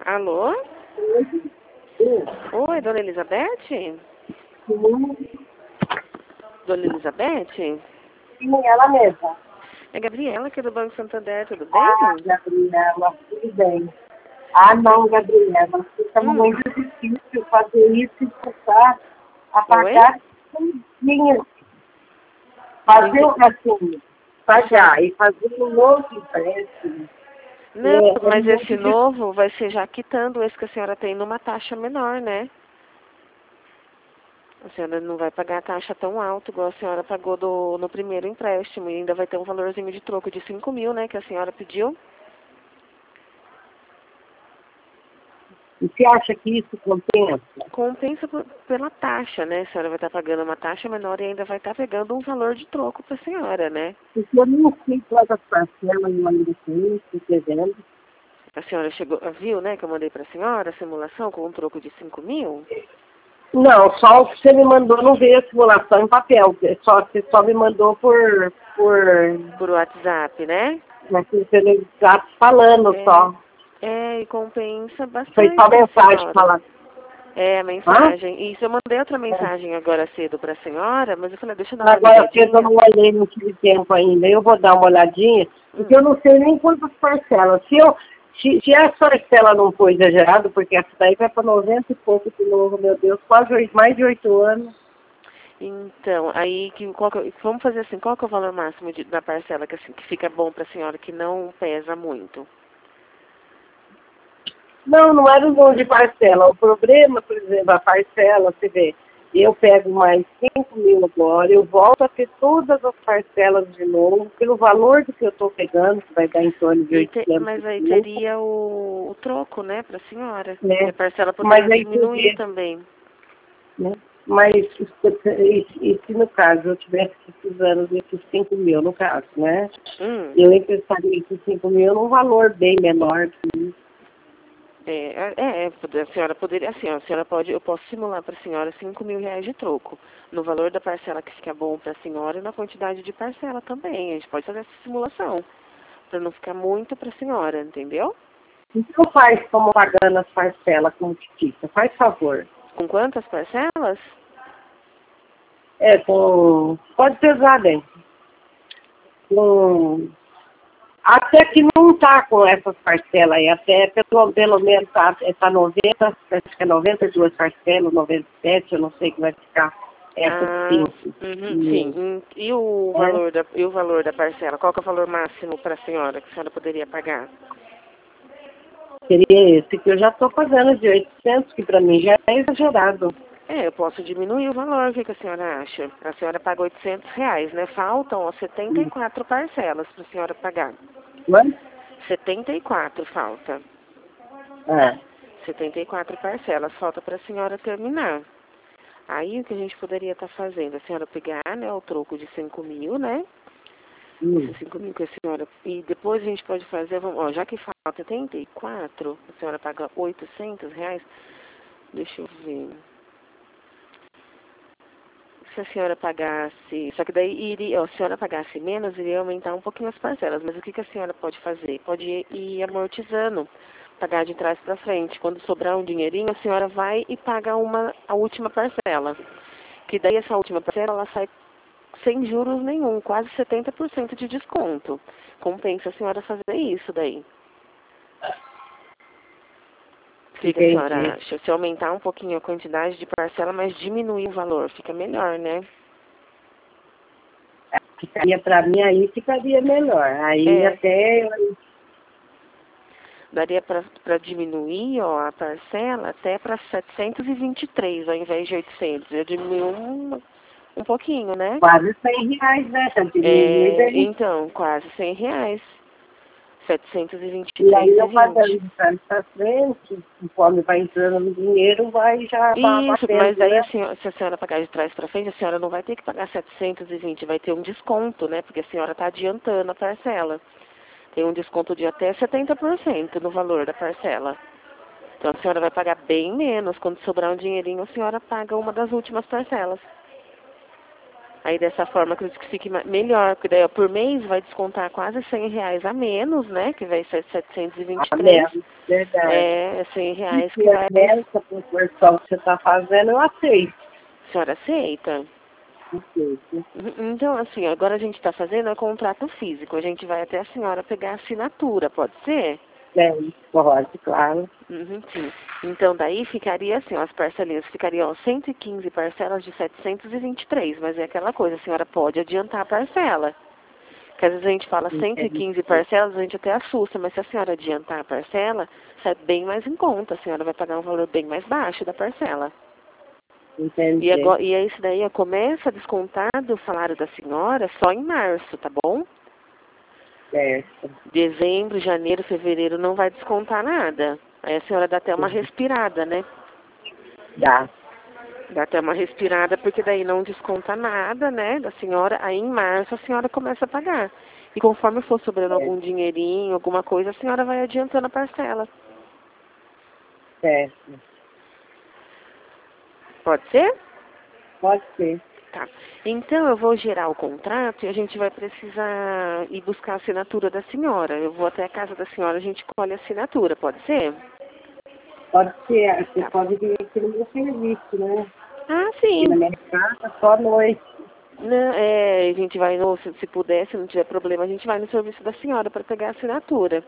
Alô? Oi, dona Elizabeth? Sim, Dona Elizabeth? sim, ela mesma. É Gabriela aqui do Banco Santander, tudo bem? Ah, Gabriela, tudo bem. Ah, não, Gabriela, fica Hum. muito difícil fazer isso e começar a Oi? pagar sozinha. Fazer assim, A senhora... pagar e fazer um novo empréstimo Não, é mas muito esse difícil. novo vai ser já quitando esse que a senhora tem numa taxa menor, né? A senhora não vai pagar a taxa tão alta igual a senhora pagou no primeiro empréstimo. E ainda vai ter um valorzinho de troco de 5.000, né? Que a senhora pediu. E você acha que isso compensa? Compensa pela taxa, né? A senhora vai estar pagando uma taxa menor e ainda vai estar pegando um valor de troco para a senhora, né? Porque eu não sei quantas parcelas eu ainda tenho, estou devendo. A senhora chegou, viu, né, que eu mandei para a senhora a simulação com um troco de 5.000? Não, só o que você me mandou não veio a simulação em papel. Você só me mandou Por WhatsApp, né? naquele televisado falando É, só. e compensa Foi só bastante para a mensagem senhora. falando. É, a Hã? mensagem. Isso, eu mandei outra mensagem agora cedo para a senhora, mas eu falei, deixa eu dar uma Agora cedo eu ligadinha. não olhei no tempo ainda. Eu vou dar uma olhadinha, porque eu Hum. não sei nem quantas parcelas. Se a parcela não for exagerado, porque essa daí vai para 90 e pouco de novo, meu Deus, mais de 8 anos. Então, aí, vamos fazer assim, qual que é o valor máximo da parcela que, assim, que fica bom para a senhora, que não pesa muito? Não, não era o nome de parcela. O problema, por exemplo, a parcela, você vê, eu pego mais 5.000 agora, eu volto a ter todas as parcelas de novo, pelo valor do que eu estou pegando, que vai dar em torno de Mas aí 850, teria o troco, né, para a senhora. E a né? parcela Mas poderia aí você diminuir vê, também. né? Mas e se no caso eu tivesse precisando desses 5.000, no caso, né? Hum. Eu emprestaria esses 5.000 num valor bem menor que isso. A senhora poderia, assim, ó, a senhora pode, eu posso simular para a senhora 5.000 reais de troco, no valor da parcela que fica bom para a senhora e na quantidade de parcela também. A gente pode fazer essa simulação, para não ficar muito para a senhora, entendeu? Então faz como pagando as parcelas como que fica, faz favor. Com quantas parcelas? Pode pesar bem. Com, até que não está com essas parcelas aí, até pelo menos tá 90, acho que é 92 parcelas, 97, eu não sei que vai ficar essas Ah, 5. uhum, sim. E o É, valor da parcela? Qual que é o valor máximo para a senhora que a senhora poderia pagar? seria esse que eu já estou pagando de 800, que para mim já é exagerado. Eu posso diminuir o valor, o que a senhora acha? A senhora paga 800 reais, né? Faltam, ó, 74 parcelas para a senhora pagar. Mas, 74 falta. é, 74 parcelas, falta para a senhora terminar. Aí o que a gente poderia estar fazendo? A senhora pegar, né, o troco de 5.000, né? Esses 5.000 que a senhora... E depois a gente pode fazer, já que falta 74, a senhora paga 800 reais. Deixa eu ver. Se a senhora pagasse... Só que daí, se a senhora pagasse menos, iria aumentar um pouquinho as parcelas. Mas o que a senhora pode fazer? Pode ir amortizando, pagar de trás para frente. Quando sobrar um dinheirinho, a senhora vai e paga a última parcela. Que daí essa última parcela, ela sai sem juros nenhum, quase 70% de desconto. Compensa a senhora fazer isso daí. O que a senhora entendi. acha? Se aumentar um pouquinho a quantidade de parcela, mas diminuir o valor, fica melhor, né? Ficaria para mim aí, ficaria melhor. Aí É, até daria para diminuir, ó, a parcela até para 723 ao invés de 800. Eu diminuiu um pouquinho, né? quase 100 reais, né? Tá diminuindo aí. Então, quase 100 reais. E aí eu 723,20. pagando de trás para frente, conforme vai entrando no dinheiro, vai já Isso, mas batendo, aí né? assim, se a senhora pagar de trás para frente, a senhora não vai ter que pagar 720, vai ter um desconto, né? Porque a senhora está adiantando a parcela. Tem um desconto de até 70% no valor da parcela. Então a senhora vai pagar bem menos. Quando sobrar um dinheirinho, a senhora paga uma das últimas parcelas. Aí dessa forma acredito que fique melhor, porque daí ó, por mês vai descontar quase R$ 100 a menos, né? Que vai ser 723. Verdade. É R$ 100 que Se vai. nessa proporção que você está fazendo, eu aceito. A senhora aceita? Aceito. Então, assim, agora a gente está fazendo o contrato físico. A gente vai até a senhora pegar a assinatura, pode ser? Pode, claro. Sim. Então, daí ficaria assim, ó, as parcelinhas ficariam ó, 115 parcelas de 723, mas é aquela coisa, a senhora pode adiantar a parcela. Porque às vezes a gente fala 115 parcelas, a gente até assusta, mas se a senhora adiantar a parcela, sai bem mais em conta, a senhora vai pagar um valor bem mais baixo da parcela. Entendi. E esse daí ó, começa a descontar do salário da senhora só em março, tá bom? Certo. Dezembro, janeiro, fevereiro não vai descontar nada. Aí a senhora dá até uma respirada, né? Dá. Dá até uma respirada, porque daí não desconta nada, né, da senhora. Aí em março a senhora começa a pagar. E conforme for sobrando algum dinheirinho, alguma coisa, a senhora vai adiantando a parcela. Certo. Pode ser? Pode ser. Tá. Então eu vou gerar o contrato e a gente vai precisar ir buscar a assinatura da senhora. Eu vou até a casa da senhora, a gente colhe a assinatura, pode ser? Pode ser. Você pode vir aqui no meu serviço, né? Ah, Aqui na sim. minha casa, só à noite. Não, a gente vai no, se puder, se não tiver problema, a gente vai no serviço da senhora para pegar a assinatura.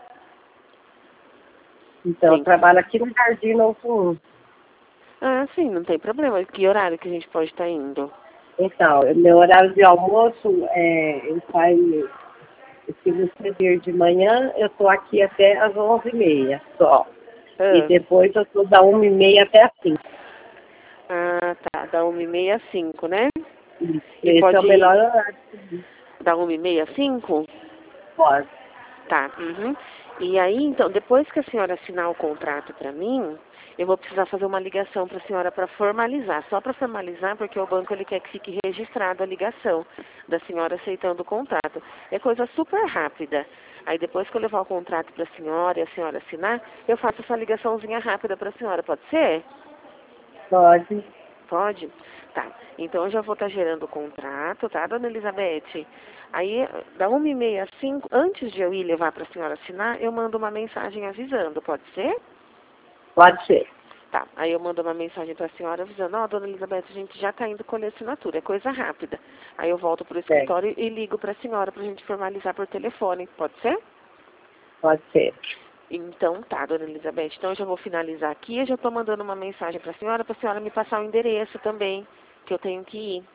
Então, eu Sim. trabalho aqui no Jardim Novo 1. Ah, sim, não tem problema. Que horário que a gente pode estar indo? Então, meu horário de almoço, eu saio, se você vir de manhã, eu estou aqui até às 11h30 só. E Ah, depois eu estou da 1h30 até às 5h. Tá. Da 1h30 às 5, né? E Esse é o pode melhor ir horário. da 1h30 às 5? Pode. Tá. Uhum. E aí, então, depois que a senhora assinar o contrato para mim, eu vou precisar fazer uma ligação para a senhora para formalizar. Só para formalizar, porque o banco ele quer que fique registrado a ligação da senhora aceitando o contrato. É coisa super rápida. Aí depois que eu levar o contrato para a senhora e a senhora assinar, eu faço essa ligaçãozinha rápida para a senhora. Pode ser? Pode. Pode? Tá. Então eu já vou estar gerando o contrato, tá, dona Elizabeth? Aí, da 1h30 às 5, antes de eu ir levar para a senhora assinar, eu mando uma mensagem avisando, pode ser? Pode ser. Tá. Aí eu mando uma mensagem para a senhora avisando, ó, dona Elizabeth, a gente já está indo colher assinatura, é coisa rápida. Aí eu volto para o Certo. escritório e ligo para a senhora para a gente formalizar por telefone, pode ser? Pode ser. Então tá, dona Elizabeth. Então eu já vou finalizar aqui. Eu já estou mandando uma mensagem para a senhora me passar o endereço também, que eu tenho que ir.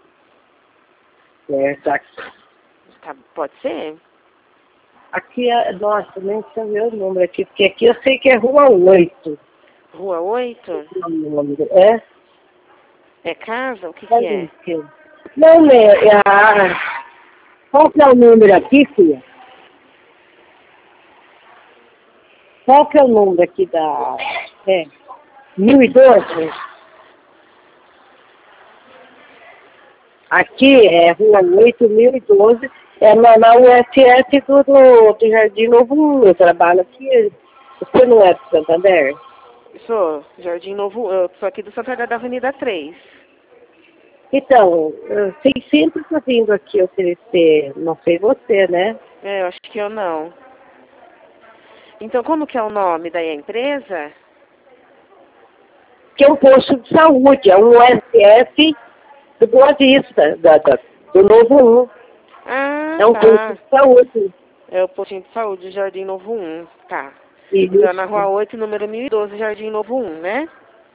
Certo. Tá, pode ser? Aqui, nossa, nem sei ver o número aqui, porque aqui eu sei que é Rua 8. Rua 8? O número, é? É casa? O que que é? Não, né? Qual que é o número aqui, filha? Qual que é o número aqui da... 1012? Aqui é Rua 8, 1012. É na UFF do Jardim Novo 1. Eu trabalho aqui. Você não é do Santander? Sou Jardim Novo, eu sou aqui do Santander da Avenida 3. Então, vocês sempre estão vindo aqui oferecer, não sei você, né? Eu acho que eu não. Então, como que é o nome da empresa? Que é um posto de saúde, é um USF do Boa Vista, do Novo 1. Ah, É um posto tá. de saúde. É o postinho de saúde, Jardim Novo 1. Tá. Então, é na Isso. Rua 8, número 1012, Jardim Novo 1, né?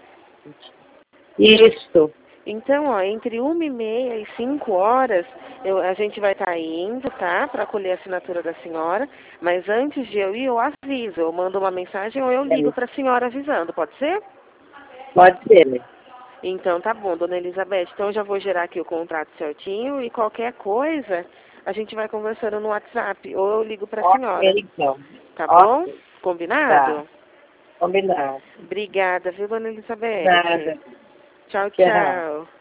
Isso. Então, ó, entre 1h30 e 5 horas, a gente vai estar indo, tá? Para colher a assinatura da senhora. Mas antes de eu ir, eu aviso. Eu mando uma mensagem ou eu ligo para a senhora avisando, pode ser? Pode ser. Então, tá bom, dona Elizabeth. Então, eu já vou gerar aqui o contrato certinho e qualquer coisa, a gente vai conversando no WhatsApp ou eu ligo para a senhora. Ok, então. Tá bom? Ok. Combinado? Tá. Combinado. Obrigada, viu, dona Elizabeth? Nada. Tchau, Tchau. tchau.